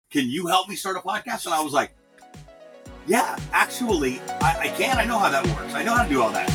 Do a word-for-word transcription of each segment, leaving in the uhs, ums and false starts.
can you help me start a podcast? And I was like, yeah, actually, I, I can. I know how that works. I know how to do all that.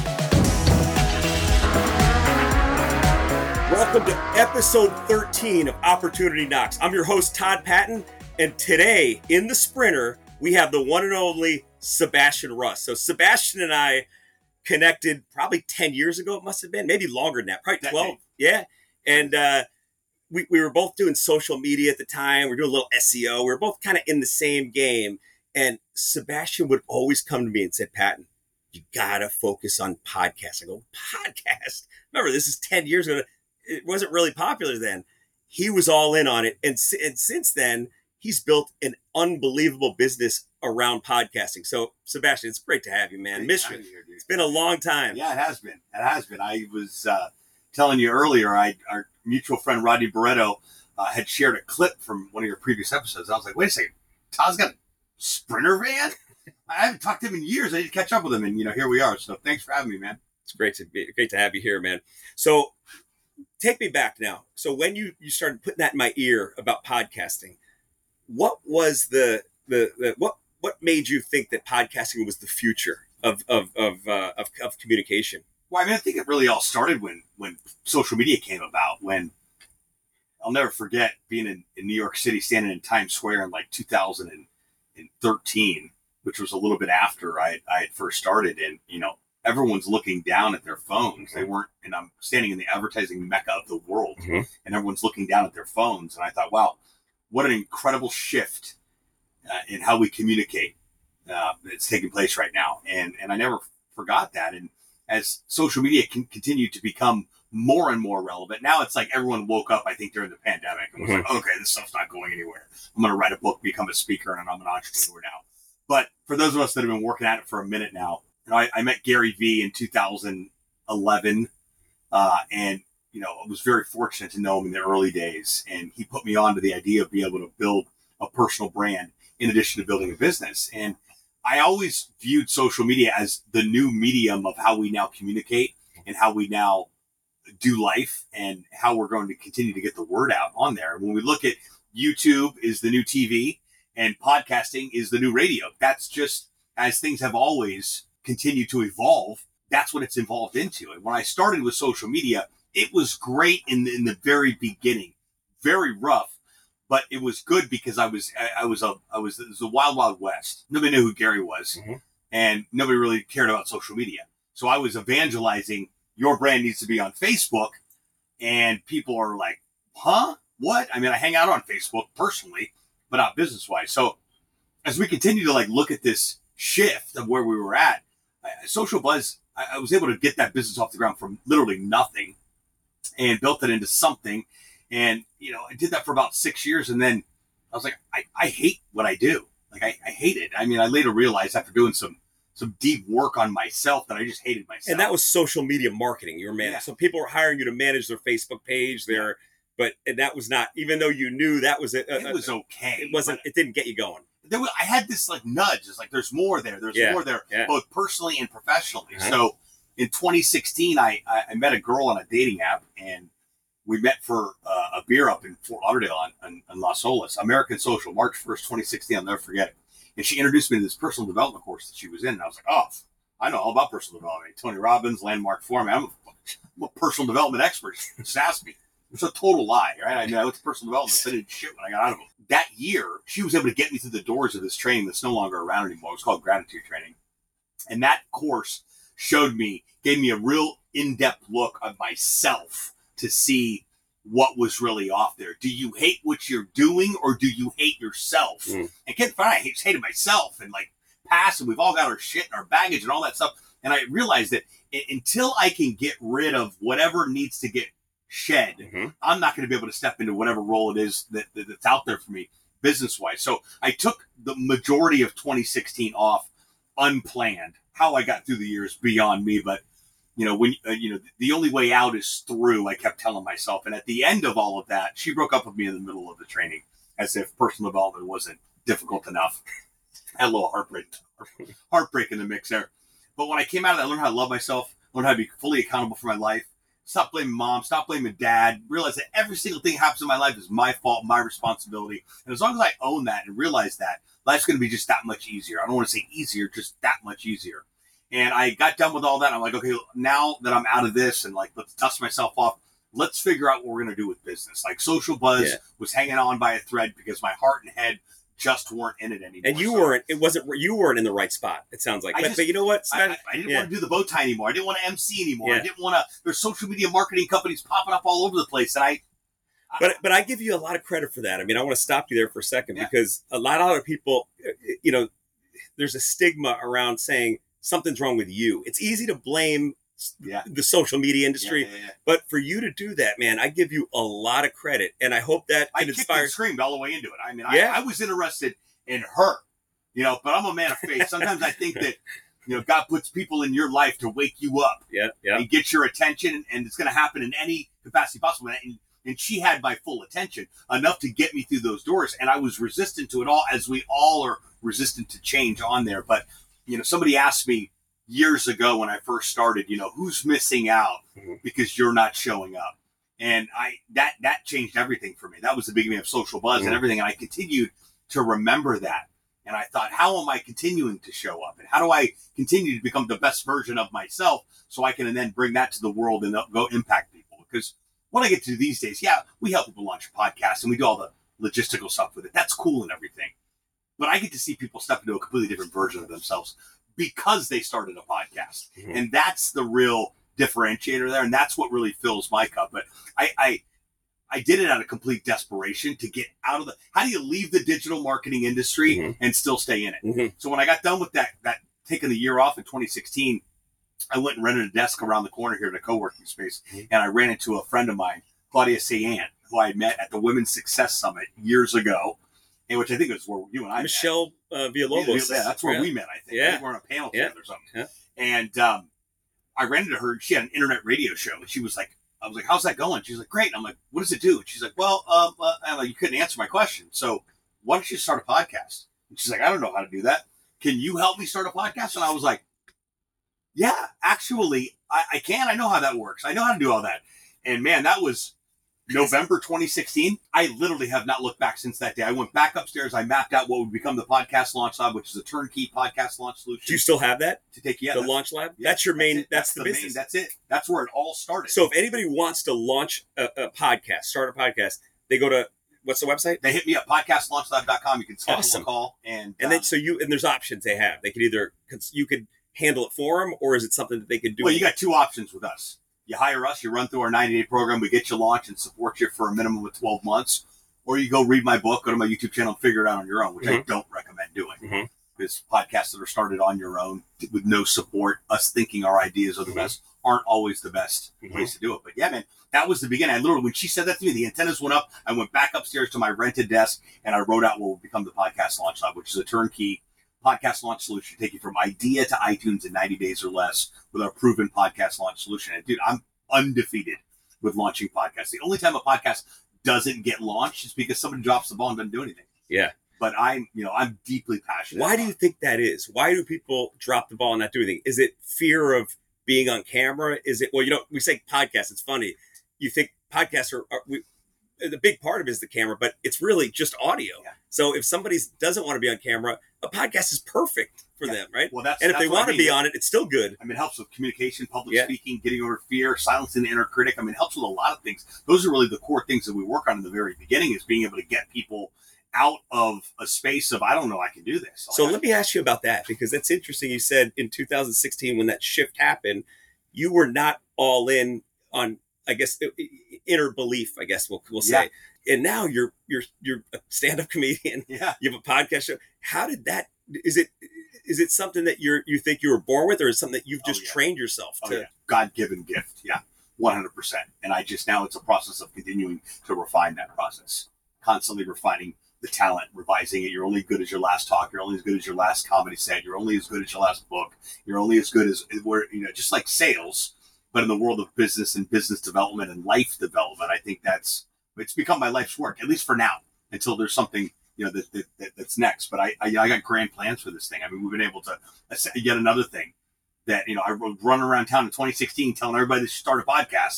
Welcome to episode thirteen of Opportunity Knocks. I'm your host, Todd Patton, and today in the Sprinter, we have the one and only Sebastian Russ. So Sebastian and I connected probably ten years ago, it must have been, maybe longer than that, probably twelve. Yeah. And uh, we, we were both doing social media at the time. We were doing a little S E O. We were both kind of in the same game. And Sebastian would always come to me and say, Patton, you got to focus on podcasts. I go, podcast? Remember, this is ten years ago. It wasn't really popular then. He was all in on it. And, and since then, he's built an unbelievable business around podcasting. So, Sebastian, it's great to have you, man. Miss you. It's been a long time. Yeah, it has been. It has been. I was uh, telling you earlier, I, our mutual friend Rodney Barreto uh, had shared a clip from one of your previous episodes. I was like, wait a second, Todd's got a Sprinter van? I haven't talked to him in years. I need to catch up with him. And, you know, here we are. So thanks for having me, man. It's great to be great to have you here, man. So take me back now. So when you, you started putting that in my ear about podcasting, what was the, the, the what, what made you think that podcasting was the future of, of, of, uh, of, of communication? Well, I mean, I think it really all started when, when social media came about, when I'll never forget being in, in New York City, standing in Times Square in like two thousand thirteen, which was a little bit after I, I had first started. And, you know, everyone's looking down at their phones. They weren't, and I'm standing in the advertising mecca of the world, mm-hmm. and everyone's looking down at their phones. And I thought, wow, what an incredible shift uh, in how we communicate uh, that's taking place right now. And, and I never forgot that. And as social media can continue to become more and more relevant, now it's like everyone woke up, I think, during the pandemic and was mm-hmm. like, okay, this stuff's not going anywhere. I'm going to write a book, become a speaker, and I'm an entrepreneur now. But for those of us that have been working at it for a minute now, you know, I, I met Gary Vee in two thousand eleven, uh, and, you know, I was very fortunate to know him in the early days. And he put me on to the idea of being able to build a personal brand in addition to building a business. And I always viewed social media as the new medium of how we now communicate and how we now do life and how we're going to continue to get the word out on there. When we look at YouTube is the new T V and podcasting is the new radio. That's just as things have always continued to evolve. That's what it's evolved into. And when I started with social media, it was great in the, in the very beginning, very rough. But it was good because I was, I, I was a, I was, it was the wild, wild west. Nobody knew who Gary was, mm-hmm. and nobody really cared about social media. So I was evangelizing, your brand needs to be on Facebook, and people are like, huh? What? I mean, I hang out on Facebook personally, but not business wise. So as we continue to like look at this shift of where we were at, uh, Social Buzz, I, I was able to get that business off the ground from literally nothing and built it into something. And, you know, I did that for about six years. And then I was like, I, I hate what I do. Like, I, I hate it. I mean, I later realized after doing some some deep work on myself that I just hated myself. And that was social media marketing. You were managing. Yeah. So people were hiring you to manage their Facebook page, their, yeah. but and that was not, even though you knew that was it. It was okay. It wasn't, it didn't get you going. There was, I had this like nudge. It's like, there's more there. There's yeah. more there, yeah. both personally and professionally. Uh-huh. So in twenty sixteen, I, I met a girl on a dating app, and we met for uh, a beer up in Fort Lauderdale on, on, on Las Olas, American Social, March first, twenty sixteen. I'll never forget it. And she introduced me to this personal development course that she was in. And I was like, oh, I know all about personal development. Tony Robbins, Landmark Forum. I'm a, I'm a personal development expert. Just ask me. It's a total lie, right? I mean, I went to personal development. I didn't shit when I got out of it. That year, she was able to get me through the doors of this training that's no longer around anymore. It was called Gratitude Training. And that course showed me, gave me a real in-depth look of myself to see what was really off there. Do you hate what you're doing, or do you hate yourself? Mm. And Ken Fine, I just hated myself and like past, and we've all got our shit and our baggage and all that stuff. And I realized that I- until I can get rid of whatever needs to get shed, mm-hmm. I'm not going to be able to step into whatever role it is that, that that's out there for me business wise. So I took the majority of twenty sixteen off unplanned. How I got through the years beyond me, but you know, when, uh, you know, the only way out is through, I kept telling myself. And at the end of all of that, she broke up with me in the middle of the training as if personal development wasn't difficult enough. Had a little heartbreak, heartbreak in the mix there. But when I came out of that, I learned how to love myself, learned how to be fully accountable for my life, stop blaming mom, stop blaming dad, realize that every single thing that happens in my life is my fault, my responsibility. And as long as I own that and realize that, life's going to be just that much easier. I don't want to say easier, just that much easier. And I got done with all that. I'm like, okay, now that I'm out of this and like, let's dust myself off, let's figure out what we're going to do with business. Like Social Buzz yeah. was hanging on by a thread because my heart and head just weren't in it anymore. And you so, weren't, it wasn't, you weren't in the right spot, it sounds like. But, just, but you know what? I, I, I didn't yeah. want to do the bow tie anymore. I didn't want to M C anymore. Yeah. I didn't want to, there's social media marketing companies popping up all over the place. And I, I but, but I give you a lot of credit for that. I mean, I want to stop you there for a second yeah. because a lot of other people, you know, there's a stigma around saying something's wrong with you. It's easy to blame yeah. the social media industry, yeah, yeah, yeah. but for you to do that, man, I give you a lot of credit. And I hope that I can kicked inspire. and screamed all the way into it. I mean, yeah. I, I was interested in her, you know, but I'm a man of faith. Sometimes I think that, you know, God puts people in your life to wake you up yeah, yeah. and get your attention. And it's going to happen in any capacity possible. And, and she had my full attention enough to get me through those doors. And I was resistant to it all, as we all are resistant to change on there. But, you know, somebody asked me years ago when I first started, you know, who's missing out because you're not showing up? And I, that, that changed everything for me. That was the beginning of Social Buzz mm-hmm. and everything. And I continued to remember that. And I thought, how am I continuing to show up? And how do I continue to become the best version of myself so I can then bring that to the world and go impact people? Because what I get to do these days, yeah, we help people launch a podcast and we do all the logistical stuff with it. That's cool and everything. But I get to see people step into a completely different version of themselves because they started a podcast. Mm-hmm. And that's the real differentiator there. And that's what really fills my cup. But I, I, I did it out of complete desperation to get out of the, how do you leave the digital marketing industry mm-hmm. and still stay in it? Mm-hmm. So when I got done with that, that taking the year off in twenty sixteen, I went and rented a desk around the corner here in a co-working space. Mm-hmm. And I ran into a friend of mine, Claudia Sayan, who I met at the Women's Success Summit years ago. And which I think is where you and I Michelle uh, Villalobos. Yeah, that's where yeah. we met, I think. Yeah. We were on a panel yeah. together or something. Yeah. And um, I ran into her, and she had an internet radio show. And she was like, I was like, how's that going? She's like, great. And I'm like, what does it do? And she's like, well, um, uh, I'm like, you couldn't answer my question. So why don't you start a podcast? And she's like, I don't know how to do that. Can you help me start a podcast? And I was like, yeah, actually, I, I can. I know how that works. I know how to do all that. And man, that was November twenty sixteen. I literally have not looked back since that day. I went back upstairs. I mapped out what would become the Podcast Launch Lab, which is a turnkey podcast launch solution. Do you still have that? To take, yeah. The Launch Lab? Yeah, that's your main, that's, that's the, the business. Main, that's it. That's where it all started. So if anybody wants to launch a, a podcast, start a podcast, they go to, what's the website? They hit me up, podcast launch lab dot com. You can schedule awesome. a call. And and um, then, so you, and there's options they have. They could either, you could handle it for them, or is it something that they could do? Well, you got two options with us. You hire us, you run through our ninety-day program, we get you launched and support you for a minimum of twelve months. Or you go read my book, go to my YouTube channel, and figure it out on your own, which mm-hmm. I don't recommend doing. Mm-hmm. Because podcasts that are started on your own with no support, us thinking our ideas are the mm-hmm. best, aren't always the best mm-hmm. place to do it. But yeah, man, that was the beginning. I literally, when she said that to me, the antennas went up. I went back upstairs to my rented desk, and I wrote out what will become the Podcast Launch Lab, which is a turnkey podcast launch solution, take you from idea to iTunes in ninety days or less with our proven podcast launch solution. And dude, I'm undefeated with launching podcasts. The only time a podcast doesn't get launched is because somebody drops the ball and doesn't do anything. Yeah. But I'm, you know, I'm deeply passionate. Why do you think that is? Why do people drop the ball and not do anything? Is it fear of being on camera? Is it, well, you know, we say podcast, it's funny. You think podcasts are, are we, the big part of it is the camera, but it's really just audio. Yeah. So if somebody doesn't want to be on camera, a podcast is perfect for yeah. them, right? Well, that's and if that's they want I to mean. be on it, it's still good. I mean, it helps with communication, public yeah. speaking, getting over fear, silencing the inner critic. I mean, it helps with a lot of things. Those are really the core things that we work on in the very beginning, is being able to get people out of a space of, I don't know, I can do this. So, so let me ask you about that, because that's interesting. You said in two thousand sixteen, when that shift happened, you were not all in on, I guess, inner belief, I guess we'll, we'll say. Yeah. And now you're you're you're a stand-up comedian. Yeah. You have a podcast show. How did that, is it is it something that you're you think you were born with, or is it something that you've just oh, yeah. trained yourself oh, to? Yeah. God-given gift. Yeah. one hundred percent. And I just, now it's a process of continuing to refine that process. Constantly refining the talent, revising it. You're only good as your last talk. You're only as good as your last comedy set. You're only as good as your last book. You're only as good as, where, you know, just like sales, but in the world of business and business development and life development, I think that's, it's become my life's work, at least for now, until there's something, you know, that, that, that that's next. But I, I, I got grand plans for this thing. I mean, we've been able to, yet another thing that, you know, I run around town in twenty sixteen telling everybody to start a podcast.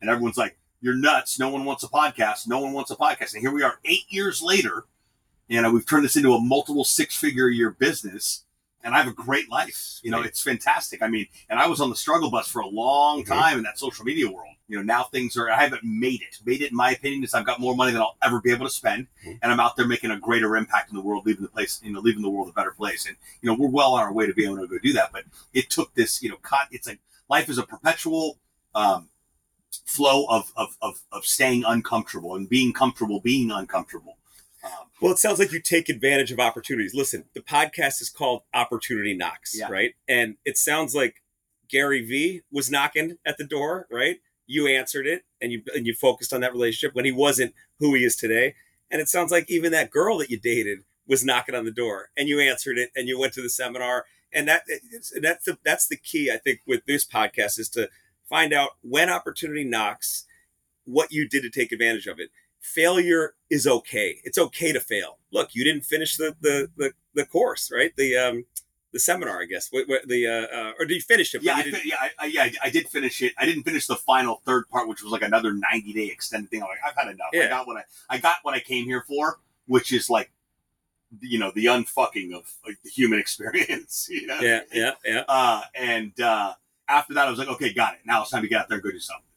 and everyone's like, "You're nuts! No one wants a podcast. No one wants a podcast." And here we are, eight years later, and we've turned this into a multiple six-figure a year business. And I have a great life. You know, right. It's fantastic. I mean, and I was on the struggle bus for a long time mm-hmm. in that social media world. You know, now things are, I haven't made it. Made it, in my opinion, is I've got more money than I'll ever be able to spend. Mm-hmm. And I'm out there making a greater impact in the world, leaving the place, you know, leaving the world a better place. And, you know, we're well on our way to be able to go do that. But it took this, you know, it's like life is a perpetual um, flow of, of, of, of staying uncomfortable and being comfortable, being uncomfortable. Um, well, it sounds like you take advantage of opportunities. Listen, the podcast is called Opportunity Knocks, yeah. right? And it sounds like Gary Vee was knocking at the door, right? You answered it, and you and you focused on that relationship when he wasn't who he is today. And it sounds like even that girl that you dated was knocking on the door, and you answered it, and you went to the seminar. And that and that's the that's the key, I think, with this podcast is to find out when opportunity knocks, what you did to take advantage of it. Failure is okay. It's okay to fail. Look, you didn't finish the the the, the course, right? The um the seminar, I guess. What, what, the uh, uh, or did you finish it? Yeah, I fi- yeah, I, yeah. I did finish it. I didn't finish the final third part, which was like another ninety day extended thing. I'm like, I've had enough. Yeah. I got what I I got what I came here for, which is like, you know, the unfucking of like the human experience. You know? Yeah, yeah, yeah. Uh, and uh, after that, I was like, okay, got it. Now it's time to get out there and go do something.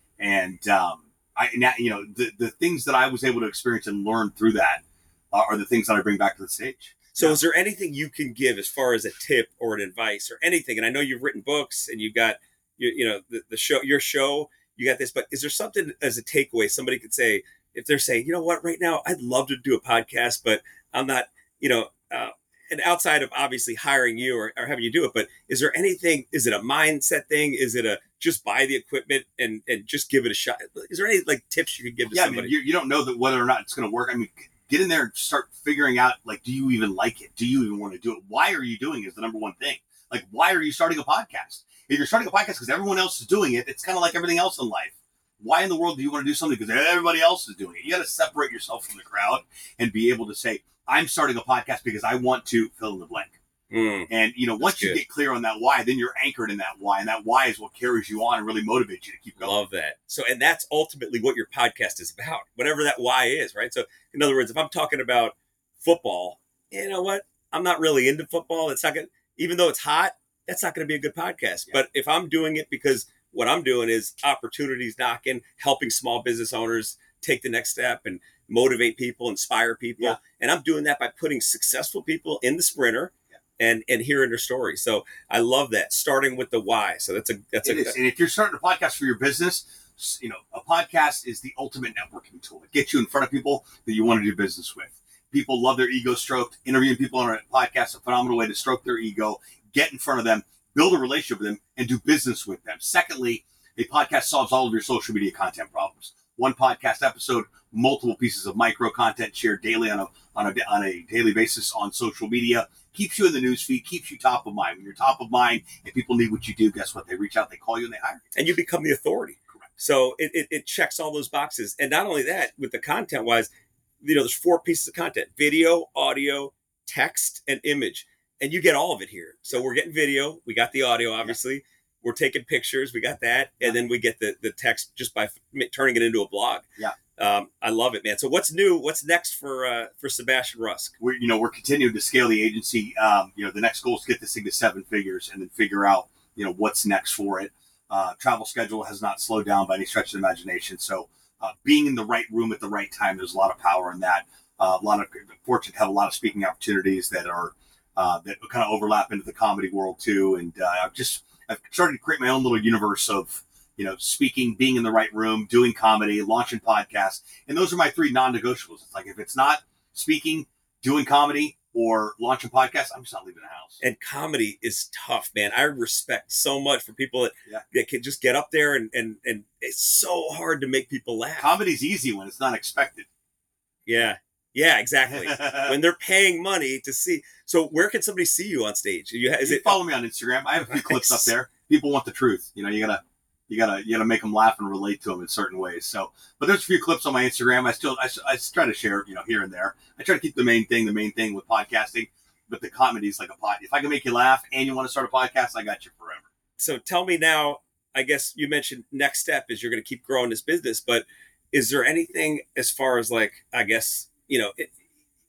And um, I, now, you know, the, the things that I was able to experience and learn through that uh, are the things that I bring back to the stage. So yeah. Is there anything you can give as far as a tip or an advice or anything? And I know you've written books and you've got, you, you know, the, the show, your show, you got this, but is there something as a takeaway somebody could say, if they're saying, you know what, right now, I'd love to do a podcast, but I'm not, you know, uh, and outside of obviously hiring you or, or having you do it, but is there anything, is it a mindset thing? Is it a just buy the equipment and, and just give it a shot? Is there any like tips you could give to yeah, somebody? I mean, you, you don't know that whether or not it's going to work. I mean, get in there and start figuring out, like, do you even like it? Do you even want to do it? Why are you doing it is the number one thing. Like, why are you starting a podcast? If you're starting a podcast because everyone else is doing it, it's kind of like everything else in life. Why in the world do you want to do something because everybody else is doing it? You got to separate yourself from the crowd and be able to say, I'm starting a podcast because I want to fill in the blank. Mm, and, you know, once you get clear on that why, then you're anchored in that why. And that why is what carries you on and really motivates you to keep going. Love that. So, and that's ultimately what your podcast is about, whatever that why is, right? So, in other words, if I'm talking about football, you know what? I'm not really into football. It's not going to, even though it's hot, that's not going to be a good podcast. Yeah. But if I'm doing it because what I'm doing is opportunities knocking, helping small business owners take the next step and motivate people, inspire people. Yeah. And I'm doing that by putting successful people in the sprinter yeah. and, and hearing their stories. So I love that, starting with the why. So that's a, that's it a, is. And if you're starting a podcast for your business, you know, a podcast is the ultimate networking tool. It gets you in front of people that you want to do business with. People love their ego stroked. Interviewing people on a podcast, a phenomenal way to stroke their ego, get in front of them, build a relationship with them, and do business with them. Secondly, a podcast solves all of your social media content problems. One podcast episode, multiple pieces of micro content shared daily on a on a on a daily basis on social media, keeps you in the news feed, keeps you top of mind. When you're top of mind and people need what you do, guess what? They reach out, they call you, and they hire you. And you become the authority. Correct. So it, it, it checks all those boxes. And not only that, with the content wise, you know, there's four pieces of content: video, audio, text, and image. And you get all of it here. So we're getting video, we got the audio, obviously. Yeah. We're taking pictures. We got that. And then we get the, the text just by f- turning it into a blog. Yeah. Um, I love it, man. So what's new? What's next for uh, for Sebastian Rusk? We're, you know, we're continuing to scale the agency. Um, you know, the next goal is to get this thing to seven figures and then figure out, you know, what's next for it. Uh, travel schedule has not slowed down by any stretch of the imagination. So uh, being in the right room at the right time, there's a lot of power in that. Uh, a lot of fortunate to have a lot of speaking opportunities that are uh, that kind of overlap into the comedy world too. And uh, I've just I've started to create my own little universe of, you know, speaking, being in the right room, doing comedy, launching podcasts. And those are my three non-negotiables. It's like, if it's not speaking, doing comedy, or launching podcasts, I'm just not leaving the house. And comedy is tough, man. I respect so much for people that, yeah. that can just get up there and, and, and it's so hard to make people laugh. Comedy's easy when it's not expected. Yeah. Yeah, exactly. When they're paying money to see. So where can somebody see you on stage? You, is you it follow me on Instagram? I have a few nice. clips up there. People want the truth. You know, you gotta, you gotta, you gotta make them laugh and relate to them in certain ways. So, but there's a few clips on my Instagram. I still, I, I try to share, you know, here and there. I try to keep the main thing, the main thing with podcasting. But the comedy is like a pod. If I can make you laugh and you want to start a podcast, I got you forever. So tell me now. I guess you mentioned next step is you're going to keep growing this business, but is there anything as far as like, I guess, you know, it,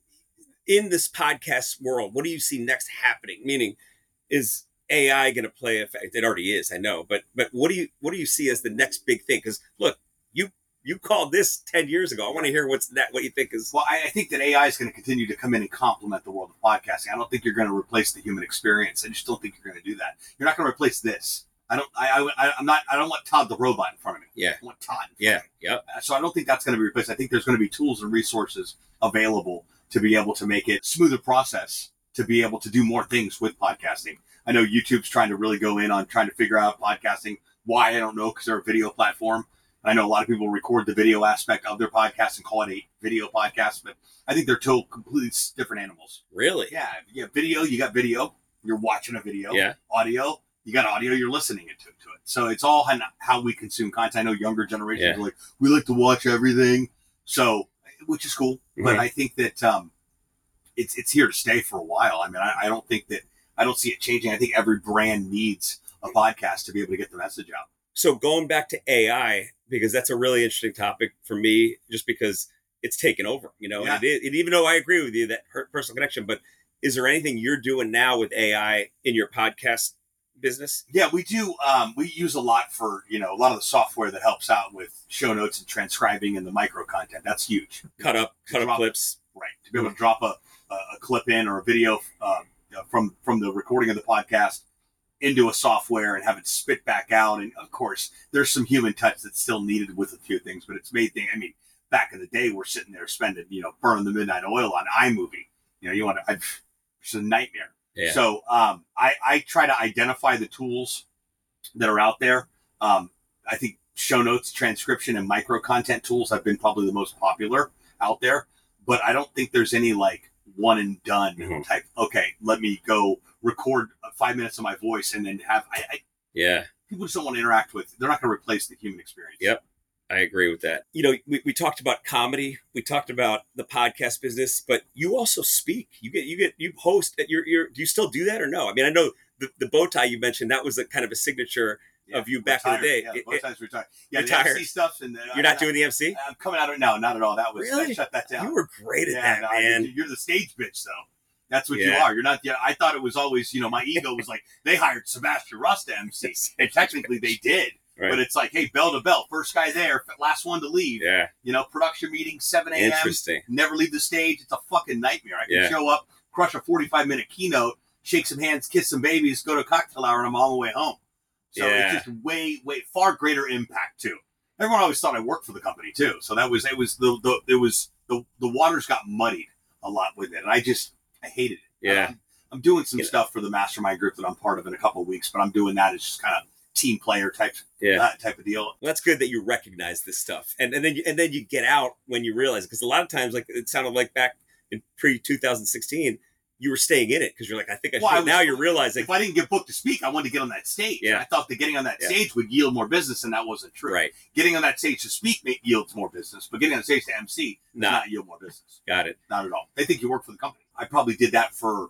in this podcast world, what do you see next happening? Meaning, is A I going to play a fact? It already is, I know, but but what do you what do you see as the next big thing? Because look, you you called this ten years ago. I want to hear what's that. What you think is? Well, I, I think that A I is going to continue to come in and complement the world of podcasting. I don't think you're going to replace the human experience. I just don't think you're going to do that. You're not going to replace this. I don't. I, I. I'm not. I don't want Todd the robot in front of me. Yeah. I want Todd. In front Yeah. of me. Yep. So I don't think that's going to be replaced. I think there's going to be tools and resources available to be able to make it smoother process to be able to do more things with podcasting. I know YouTube's trying to really go in on trying to figure out podcasting. Why, I don't know, because they're a video platform. I know a lot of people record the video aspect of their podcast and call it a video podcast, but I think they're two completely different animals. Really? Yeah. You have video, you got video. You're watching a video. Yeah. Audio, you got audio, you're listening to, to it. So it's all how we consume content. I know younger generations Yeah. are like, we like to watch everything. So, which is cool. Mm-hmm. But I think that um, it's it's here to stay for a while. I mean, I, I don't think that, I don't see it changing. I think every brand needs a podcast to be able to get the message out. So going back to A I, because that's a really interesting topic for me, just because it's taken over, you know, Yeah. and, it is, and even though I agree with you that hurt personal connection, but is there anything you're doing now with A I in your podcast business? Yeah, we do. Um, we use a lot for, you know, a lot of the software that helps out with show notes and transcribing and the micro content. That's huge. Cut up, cut up Drop- clips. Right. To be able to drop a, a, a clip in or a video uh, from, from the recording of the podcast into a software and have it spit back out. And of course, there's some human touch that's still needed with a few things, but it's made things. I mean, back in the day, we're sitting there spending, you know, burning the midnight oil on iMovie. You know, you want to, it's a nightmare. Yeah. So um, I, I try to identify the tools that are out there. Um, I think show notes, transcription, and micro content tools have been probably the most popular out there. But I don't think there's any like one and done Mhm. type. Okay, let me go record five minutes of my voice and then have. I, I Yeah. people just don't want to interact with. They're not going to replace the human experience. Yep. I agree with that. You know, we, we talked about comedy, we talked about the podcast business, but you also speak. You get, you get, you host at your, your, do you still do that or no? I mean, I know the, the bow tie you mentioned, that was a kind of a signature Yeah, of you back retired. in the day. Yeah, It- both it- times retired. Yeah, retired. the M C stuff. And the, you're not doing the M C? I'm coming out of it now. Not at all. That was Really? I shut that down. You were great at Yeah, that, no, man. You're the stage bitch, though. That's what you Yeah. are. You're not. Yeah, I thought it was always. You know, my ego was like they hired Sebastian Russ to M C, and technically they did. Right. But it's like, hey, bell to bell, first guy there, last one to leave. Yeah. You know, production meeting, seven a.m. Interesting. Never leave the stage. It's a fucking nightmare. I can Yeah. show up, crush a forty-five minute keynote, shake some hands, kiss some babies, go to a cocktail hour, and I'm on the way home. So Yeah. it's just way, way far greater impact too. Everyone always thought I worked for the company too. So that was it. Was the the it was the the waters got muddied a lot with it, and I just I hated it. Yeah. Um, I'm doing some Yeah. stuff for the mastermind group that I'm part of in a couple of weeks, but I'm doing that as just kind of team player type Yeah. uh, type of deal. Well, that's good that you recognize this stuff, and and then you, and then you get out when you realize, because a lot of times, like it sounded like back in pre twenty sixteen, you were staying in it because you're like, I think I should. Well, I was- now you're realizing, If I didn't get booked to speak, I wanted to get on that stage. Yeah. I thought that getting on that Yeah. stage would yield more business, and that wasn't true. right? Getting on that stage to speak may- yields more business, but getting on the stage to M C does Nah. not yield more business. Got it. Not at all. They think you work for the company. I probably did that for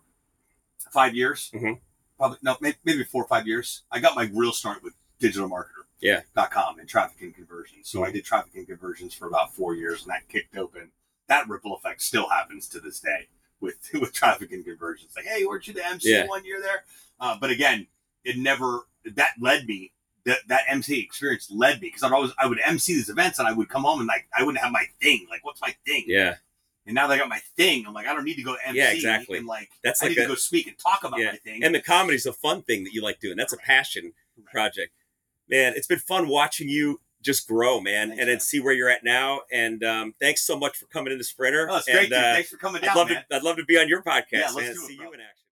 five years. Mhm. Probably no, may- maybe four or five years. I got my real start with digital marketer. Yeah. Dot com and traffic and conversions. So I did traffic and conversions for about four years, and that kicked open. That ripple effect still happens to this day with with traffic and conversions. Like, hey, weren't you the M C Yeah. one year there? Uh, but again, it never. That led me. That that M C experience led me because I'd always I would M C these events and I would come home and like I wouldn't have my thing. Like, what's my thing? Yeah. And now that I got my thing, I'm like, I don't need to go M C. Yeah, exactly. And like, That's I like need a- to go speak and talk about Yeah. my thing. And the comedy's a fun thing that you like doing. That's a passion project, man. It's been fun watching you just grow, man, Thanks, and then man. see where you're at now. And um, thanks so much for coming into Sprinter. Oh, it's great, and, dude. uh, Thanks for coming I'd down, love man. to. I'd love to be on your podcast, Yeah, let's man. do it, See bro. you in action.